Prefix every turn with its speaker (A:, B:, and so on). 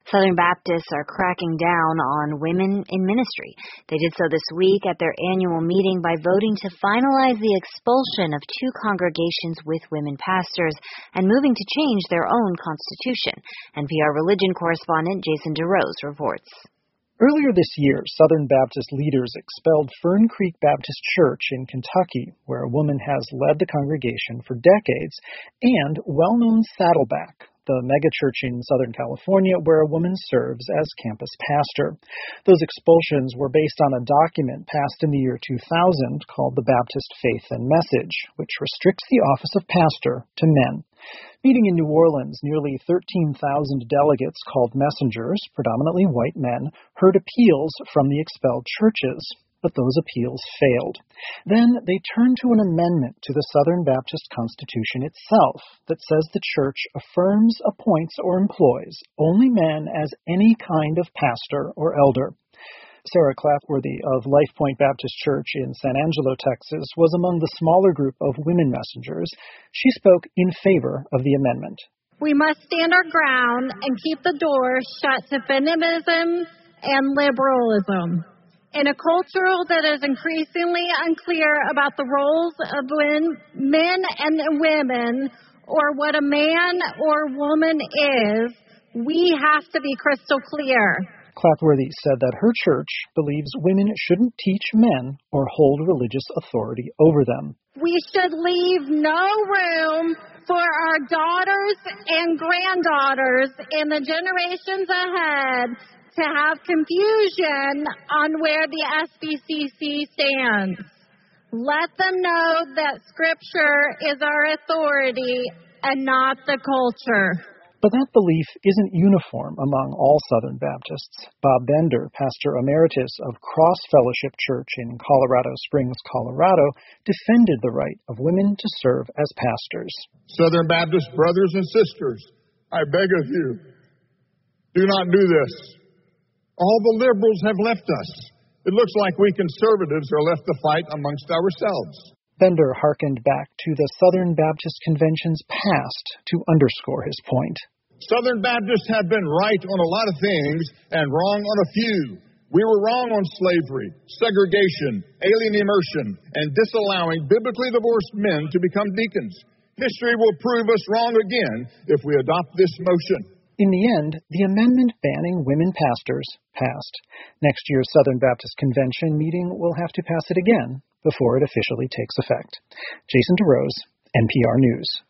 A: Southern Baptists are cracking down on women in ministry. They did so this week at their annual meeting by voting to finalize the expulsion of 2 congregations with women pastors and moving to change their own constitution. NPR religion correspondent Jason DeRose reports.
B: Earlier this year, Southern Baptist leaders expelled Fern Creek Baptist Church in Kentucky, where a woman has led the congregation for decades, and well-known Saddleback, the megachurch in Southern California where a woman serves as campus pastor. Those expulsions were based on a document passed in the year 2000 called the Baptist Faith and Message, which restricts the office of pastor to men. Meeting in New Orleans, nearly 13,000 delegates called messengers, predominantly white men, heard appeals from the expelled churches. But those appeals failed. Then they turned to an amendment to the Southern Baptist Constitution itself that says the church affirms, appoints, or employs only men as any kind of pastor or elder. Sarah Clathworthy of Life Point Baptist Church in San Angelo, Texas, was among the smaller group of women messengers. She spoke in favor of the amendment.
C: We must stand our ground and keep the door shut to feminism and liberalism. In a culture that is increasingly unclear about the roles of men and women, or what a man or woman is, we have to be crystal clear.
B: Clathworthy said that her church believes women shouldn't teach men or hold religious authority over them.
C: We should leave no room for our daughters and granddaughters in the generations ahead to have confusion on where the SBCC stands. Let them know that Scripture is our authority and not the culture.
B: But that belief isn't uniform among all Southern Baptists. Bob Bender, pastor emeritus of Cross Fellowship Church in Colorado Springs, Colorado, defended the right of women to serve as pastors.
D: Southern Baptist brothers and sisters, I beg of you, do not do this. All the liberals have left us. It looks like we conservatives are left to fight amongst ourselves.
B: Bender hearkened back to the Southern Baptist Convention's past to underscore his point.
D: Southern Baptists have been right on a lot of things and wrong on a few. We were wrong on slavery, segregation, alien immersion, and disallowing biblically divorced men to become deacons. History will prove us wrong again if we adopt this motion.
B: In the end, the amendment banning women pastors passed. Next year's Southern Baptist Convention meeting will have to pass it again before it officially takes effect. Jason DeRose, NPR News.